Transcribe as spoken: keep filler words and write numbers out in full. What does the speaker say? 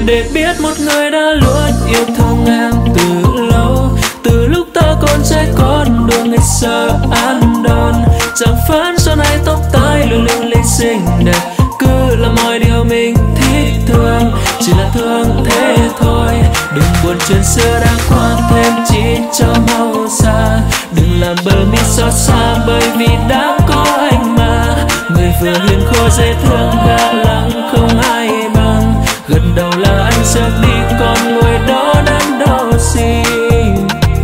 để biết một người đã luôn yêu thương em từ lâu. Từ lúc ta còn trẻ con đùa ngày sợ ăn đòn, chẳng phán sau này tóc tai lung linh linh xinh đẹp, cứ là mọi điều mình thích thương, chỉ là thương thế thôi. Đừng buồn chuyện xưa đã qua, thêm chỉ cho mau xa. Đừng làm bờ mi xót xa, bởi vì đã có anh mà. Người vừa hiền khô dễ thương, ga lặng không ai bằng, gần đầu là anh sớm đi